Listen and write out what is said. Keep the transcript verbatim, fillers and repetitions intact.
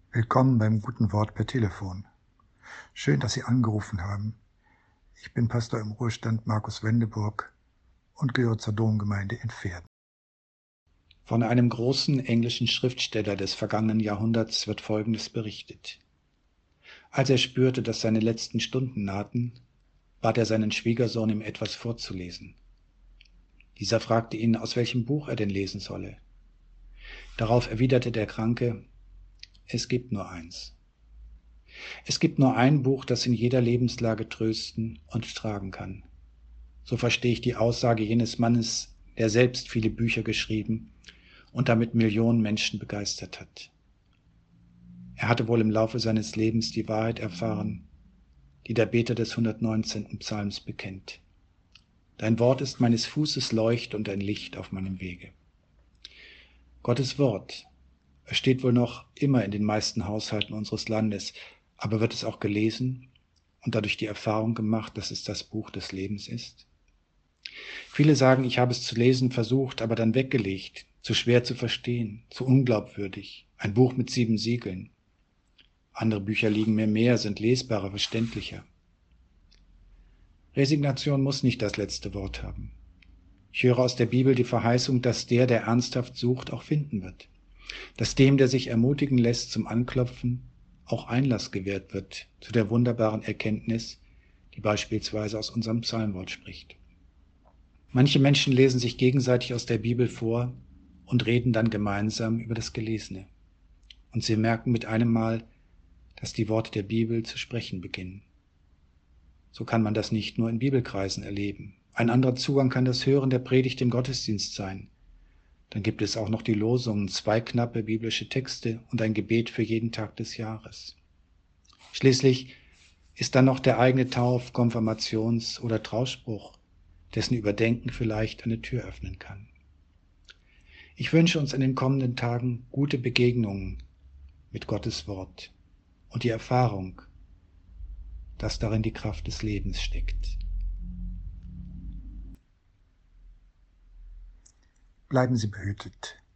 Willkommen beim Guten Wort per Telefon. Schön, dass Sie angerufen haben. Ich bin Pastor im Ruhestand Markus Wendeburg und gehöre zur Domgemeinde in Verden. Von einem großen englischen Schriftsteller des vergangenen Jahrhunderts wird Folgendes berichtet. Als er spürte, dass seine letzten Stunden nahten, bat er seinen Schwiegersohn, ihm etwas vorzulesen. Dieser fragte ihn, aus welchem Buch er denn lesen solle. Darauf erwiderte der Kranke, es gibt nur eins. Es gibt nur ein Buch, das in jeder Lebenslage trösten und tragen kann. So verstehe ich die Aussage jenes Mannes, der selbst viele Bücher geschrieben und damit Millionen Menschen begeistert hat. Er hatte wohl im Laufe seines Lebens die Wahrheit erfahren, die der Beter des hundertneunzehnten Psalms bekennt. Dein Wort ist meines Fußes Leucht und ein Licht auf meinem Wege. Gottes Wort, es steht wohl noch immer in den meisten Haushalten unseres Landes, aber wird es auch gelesen und dadurch die Erfahrung gemacht, dass es das Buch des Lebens ist? Viele sagen, ich habe es zu lesen versucht, aber dann weggelegt, zu schwer zu verstehen, zu unglaubwürdig, ein Buch mit sieben Siegeln. Andere Bücher liegen mir mehr, sind lesbarer, verständlicher. Resignation muss nicht das letzte Wort haben. Ich höre aus der Bibel die Verheißung, dass der, der ernsthaft sucht, auch finden wird. Dass dem, der sich ermutigen lässt zum Anklopfen, auch Einlass gewährt wird zu der wunderbaren Erkenntnis, die beispielsweise aus unserem Psalmwort spricht. Manche Menschen lesen sich gegenseitig aus der Bibel vor und reden dann gemeinsam über das Gelesene. Und sie merken mit einem Mal, dass die Worte der Bibel zu sprechen beginnen. So kann man das nicht nur in Bibelkreisen erleben. Ein anderer Zugang kann das Hören der Predigt im Gottesdienst sein. Dann gibt es auch noch die Losungen, zwei knappe biblische Texte und ein Gebet für jeden Tag des Jahres. Schließlich ist dann noch der eigene Tauf-, Konfirmations- oder Trauspruch, dessen Überdenken vielleicht eine Tür öffnen kann. Ich wünsche uns in den kommenden Tagen gute Begegnungen mit Gottes Wort und die Erfahrung, dass darin die Kraft des Lebens steckt. Bleiben Sie behütet.